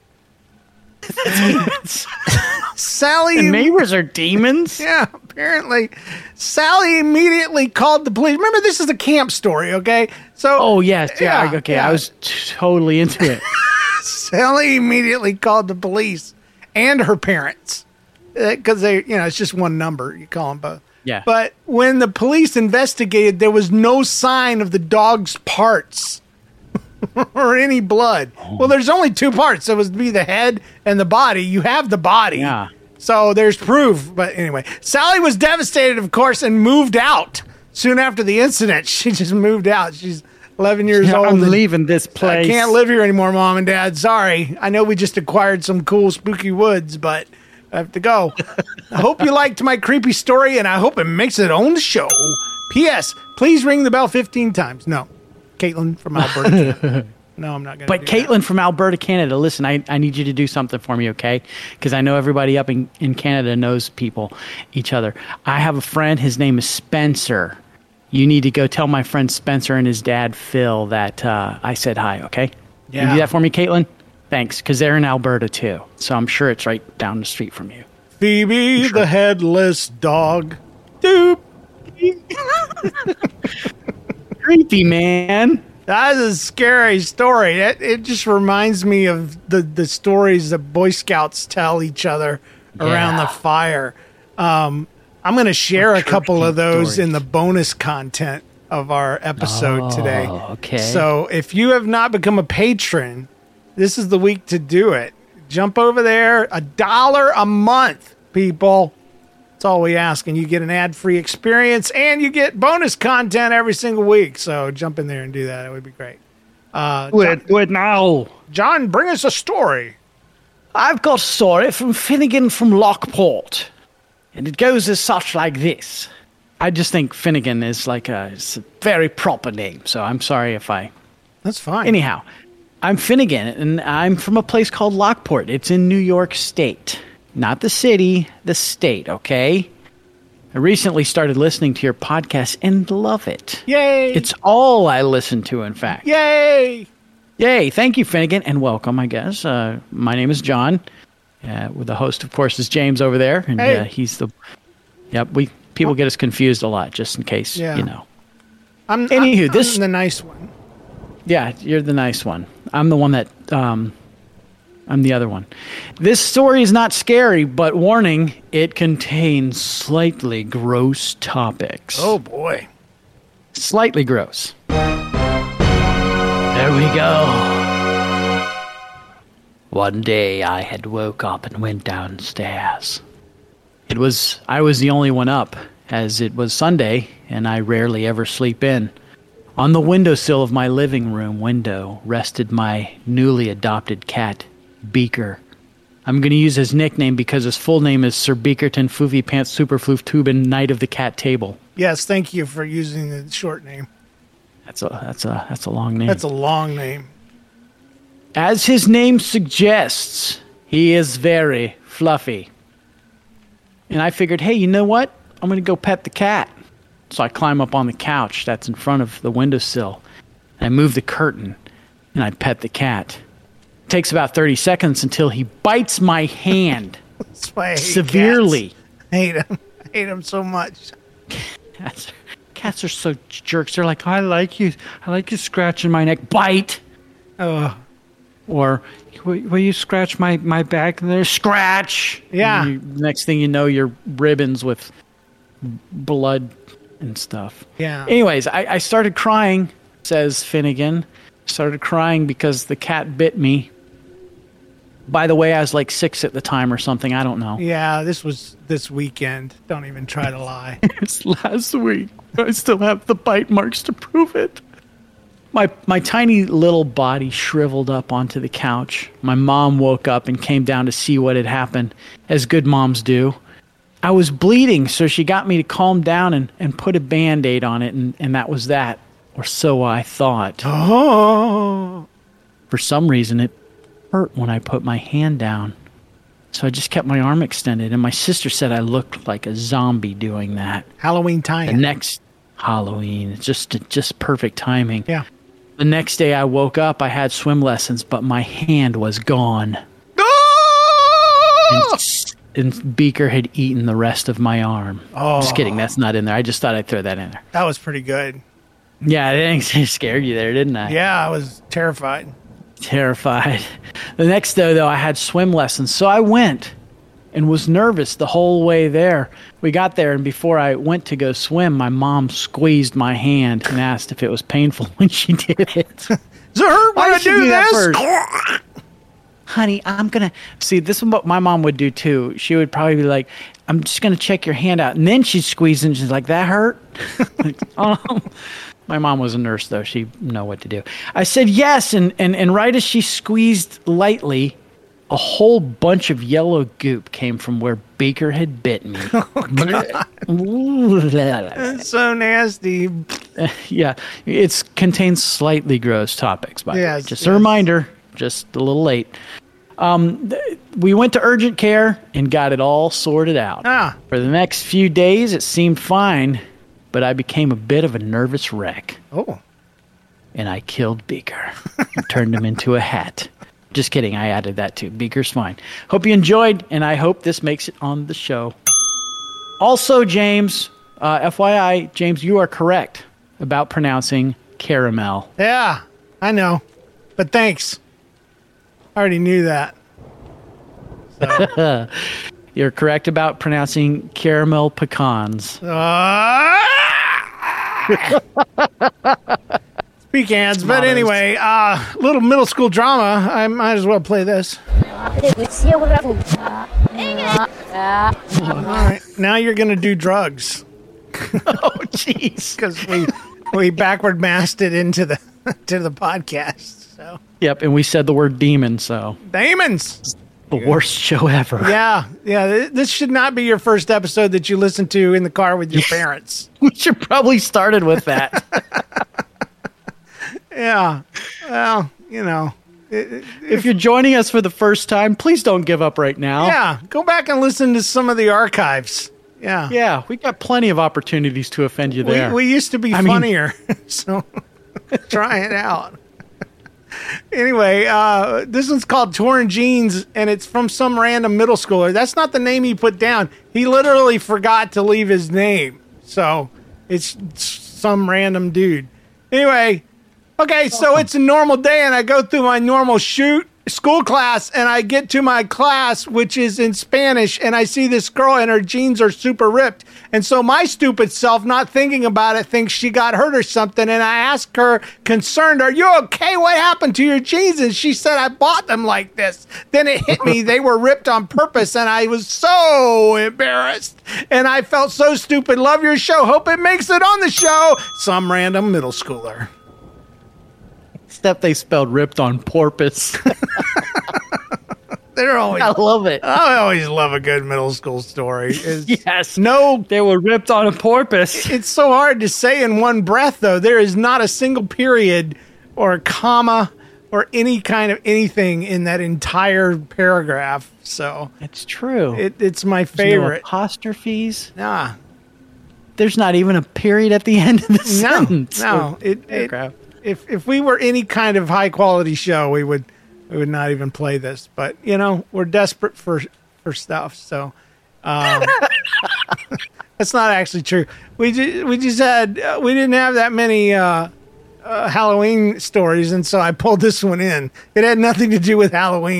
Sally, the neighbors are demons. Yeah, apparently. Sally immediately called the police. Remember, this is a camp story, okay? So, oh yes, yeah, okay. Yeah. I was totally into it. Sally immediately called the police and her parents because they, it's just one number. You call them both. Yeah. But when the police investigated, there was no sign of the dog's parts. Or any blood. Well, there's only two parts. It was to be the head and the body. You have the body. Yeah. So there's proof. But anyway, Sally was devastated, of course, and moved out. Soon after the incident, she just moved out. She's 11 years old. I'm leaving this place. I can't live here anymore, Mom and Dad. Sorry. I know we just acquired some cool, spooky woods, but I have to go. I hope you liked my creepy story, and I hope it makes it on the show. P.S. Please ring the bell 15 times. No. Caitlin from Alberta. No, I'm not going to. But Caitlin from Alberta, Canada, listen, I need you to do something for me, okay? Because I know everybody up in Canada knows each other. I have a friend. His name is Spencer. You need to go tell my friend Spencer and his dad, Phil, that I said hi, okay? Yeah. You do that for me, Caitlin? Thanks, because they're in Alberta, too. So I'm sure it's right down the street from you. Phoebe, the headless dog. Doop. Creepy, man. That is a scary story. It just reminds me of the stories that Boy Scouts tell each other around the fire. I'm going to share a couple of those in the bonus content of our episode today. Okay. So if you have not become a patron, this is the week to do it. Jump over there. $1 a month, people. That's all we ask, and you get an ad-free experience, and you get bonus content every single week. So jump in there and do that. It would be great. Do it now. John, bring us a story. I've got a story from Finnegan from Lockport, and it goes as such like this. I just think Finnegan is it's a very proper name, so I'm sorry if I... That's fine. Anyhow, I'm Finnegan, and I'm from a place called Lockport. It's in New York State. Not the city, the state, okay? I recently started listening to your podcast and love it. Yay! It's all I listen to, in fact. Yay! Yay! Thank you, Finnegan, and welcome, I guess. My name is John. With the host, of course, is James over there, and he's the... Yep, people get us confused a lot, just in case, I'm the nice one. Yeah, you're the nice one. I'm the one that... I'm the other one. This story is not scary, but warning, it contains slightly gross topics. Oh, boy. Slightly gross. There we go. One day I had woke up and went downstairs. I was the only one up, as it was Sunday, and I rarely ever sleep in. On the windowsill of my living room window rested my newly adopted cat, Beaker. I'm going to use his nickname because his full name is Sir Beakerton Foofy Pants Superfloof Tubin Knight of the Cat Table. Yes, thank you for using the short name. That's a long name. That's a long name. As his name suggests, he is very fluffy. And I figured, hey, you know what? I'm going to go pet the cat. So I climb up on the couch that's in front of the windowsill. And I move the curtain, and I pet the cat. It takes about 30 seconds until he bites my hand. That's why I hate severely. Cats. I hate him so much. Cats are so jerks. They're like, I like you scratching my neck. Bite. Or, will you scratch my back there? Scratch. Yeah. Next thing you know, you're ribbons with blood and stuff. Yeah. Anyways, I started crying, says Finnegan. Started crying because the cat bit me. By the way, I was like 6 at the time or something. I don't know. Yeah, this was this weekend. Don't even try to lie. It's last week. I still have the bite marks to prove it. My tiny little body shriveled up onto the couch. My mom woke up and came down to see what had happened, as good moms do. I was bleeding, so she got me to calm down and put a Band-Aid on it, and that was that. Or so I thought. Oh. For some reason, it hurt when I put my hand down. So I just kept my arm extended, and my sister said I looked like a zombie doing that. Halloween timing. The next Halloween, just perfect timing. Yeah. The next day I woke up, I had swim lessons, but my hand was gone. And Beaker had eaten the rest of my arm. Oh. Just kidding, that's not in there. I just thought I'd throw that in there. That was pretty good. Yeah, I think scared you there, didn't I? Yeah, I was terrified. Terrified. The next day, though, I had swim lessons, so I went and was nervous the whole way there. We got there, and before I went to go swim, my mom squeezed my hand and asked if it was painful when she did it. Does it hurt when I do this? Honey, I'm going to... See, this is what my mom would do, too. She would probably be like, I'm just going to check your hand out. And then she'd squeeze and she's like, that hurt? My mom was a nurse, though. She'd know what to do. I said yes, and right as she squeezed lightly, a whole bunch of yellow goop came from where Baker had bitten me. Oh, God. That's so nasty. Yeah, it contains slightly gross topics, by the way. Just a reminder, just a little late. We went to urgent care and got it all sorted out. For the next few days, it seemed fine, but I became a bit of a nervous wreck. Oh. And I killed Beaker and turned him into a hat. Just kidding, I added that too. Beaker's fine. Hope you enjoyed, and I hope this makes it on the show. Also, James, FYI, James, you are correct about pronouncing caramel. Yeah, I know. But thanks. I already knew that. So. You're correct about pronouncing caramel pecans. Pecans, but anyway, little middle school drama. I might as well play this. All right, now you're gonna do drugs. Oh, jeez, because we backward masked it into the to the podcast. So. Yep, and we said the word demon. So demons. The worst show ever. Yeah. This should not be your first episode that you listen to in the car with your parents. We should probably started with that. Yeah. Well, you know. If you're joining us for the first time, please don't give up right now. Yeah. Go back and listen to some of the archives. Yeah. Yeah. We got plenty of opportunities to offend you there. We used to be funnier. So try it out. Anyway, this one's called Torn Jeans, and it's from some random middle schooler. That's not the name he put down. He literally forgot to leave his name. So it's some random dude. Anyway, okay, so it's a normal day, and I go through my normal school class, and I get to my class, which is in Spanish, and I see this girl, and her jeans are super ripped. And so my stupid self, not thinking about it, thinks she got hurt or something, and I ask her, concerned, are you okay? What happened to your jeans? And she said, I bought them like this. Then it hit me. They were ripped on purpose, and I was so embarrassed. And I felt so stupid. Love your show. Hope it makes it on the show. Some random middle schooler. Except they spelled ripped on porpoise. They're always, I love it. I always love a good middle school story. Yes. No, they were ripped on a porpoise. It's so hard to say in one breath, though. There is not a single period or a comma or any kind of anything in that entire paragraph. So it's true. It's my favorite. No apostrophes. Nah. There's not even a period at the end of the sentence. No. If we were any kind of high quality show, we would not even play this. But you know, we're desperate for stuff. So that's not actually true. We just had we didn't have that many Halloween stories, and so I pulled this one in. It had nothing to do with Halloween.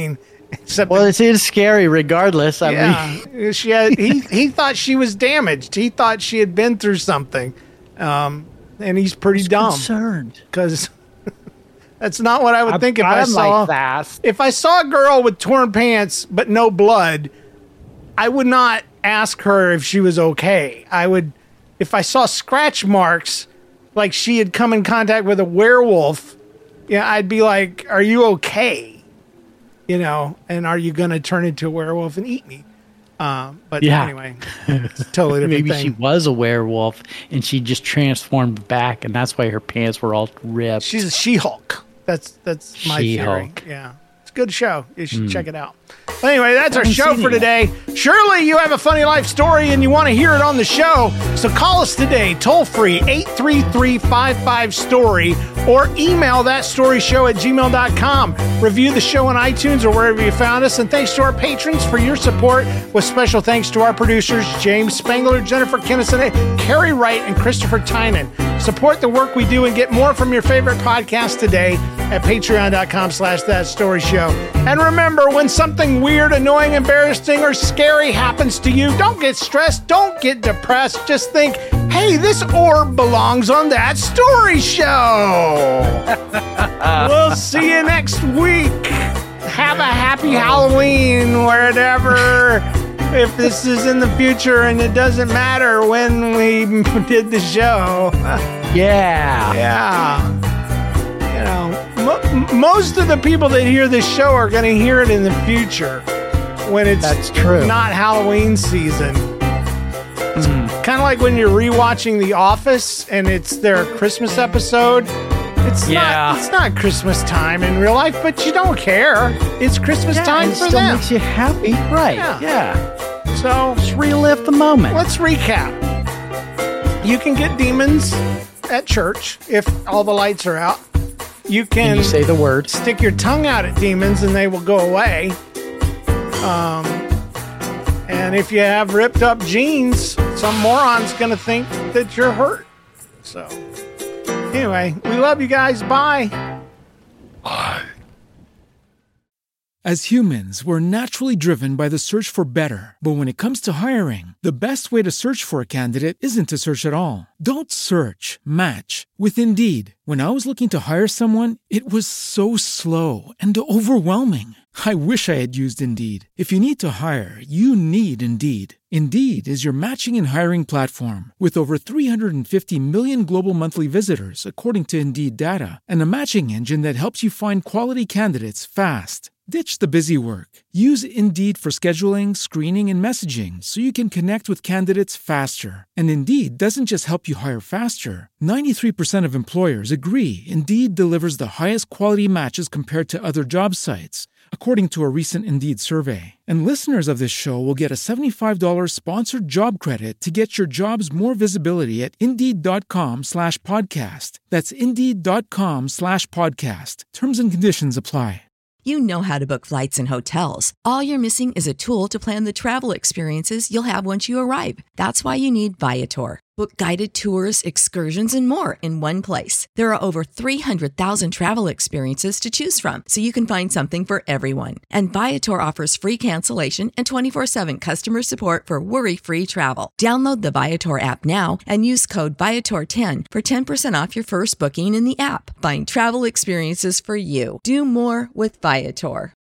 Well, it is scary regardless. I mean, he thought she was damaged. He thought she had been through something. And he's pretty dumb. Concerned. Because that's not what I would think if I saw. Like if I saw a girl with torn pants but no blood, I would not ask her if she was okay. I would, if I saw scratch marks, like she had come in contact with a werewolf, I'd be like, "Are you okay? And are you going to turn into a werewolf and eat me?" But anyway, it's a totally different Maybe thing. she was a werewolf and she just transformed back, and that's why her pants were all ripped. She's a She-Hulk. That's my She-Hulk. theory. Yeah. It's a good show. You should check it out. Anyway, that's our show for today. Surely you have a funny life story and you want to hear it on the show. So call us today, toll free, 833-55-STORY, or email thatstoryshow@gmail.com. Review the show on iTunes or wherever you found us. And thanks to our patrons for your support, with special thanks to our producers, James Spangler, Jennifer Kinnison, Carrie Wright, and Christopher Tynan. Support the work we do and get more from your favorite podcast today at patreon.com/thatstoryshow. And remember, when something weird, annoying, embarrassing, or scary happens to you, don't get stressed, don't get depressed. Just think, hey, this orb belongs on That Story Show. We'll see you next week. Have a happy Halloween, wherever. If this is in the future, and it doesn't matter when we did the show. Yeah. Most of the people that hear this show are going to hear it in the future when it's not Halloween season. It's kind of like when you're rewatching The Office and it's their Christmas episode. It's not Christmas time in real life, but you don't care. It's Christmas time for them. It still makes you happy, right? Yeah. So just relive the moment. Let's recap. You can get demons at church if all the lights are out. You can you say the word. Stick your tongue out at demons and they will go away. And if you have ripped up jeans, some moron's going to think that you're hurt. So, anyway, we love you guys. Bye. As humans, we're naturally driven by the search for better. But when it comes to hiring, the best way to search for a candidate isn't to search at all. Don't search, match with Indeed. When I was looking to hire someone, it was so slow and overwhelming. I wish I had used Indeed. If you need to hire, you need Indeed. Indeed is your matching and hiring platform with over 350 million global monthly visitors, according to Indeed data, and a matching engine that helps you find quality candidates fast. Ditch the busy work. Use Indeed for scheduling, screening, and messaging so you can connect with candidates faster. And Indeed doesn't just help you hire faster. 93% of employers agree Indeed delivers the highest quality matches compared to other job sites, according to a recent Indeed survey. And listeners of this show will get a $75 sponsored job credit to get your jobs more visibility at Indeed.com/podcast. That's Indeed.com/podcast. Terms and conditions apply. You know how to book flights and hotels. All you're missing is a tool to plan the travel experiences you'll have once you arrive. That's why you need Viator. Book guided tours, excursions, and more in one place. There are over 300,000 travel experiences to choose from, so you can find something for everyone. And Viator offers free cancellation and 24/7 customer support for worry-free travel. Download the Viator app now and use code Viator10 for 10% off your first booking in the app. Find travel experiences for you. Do more with Viator.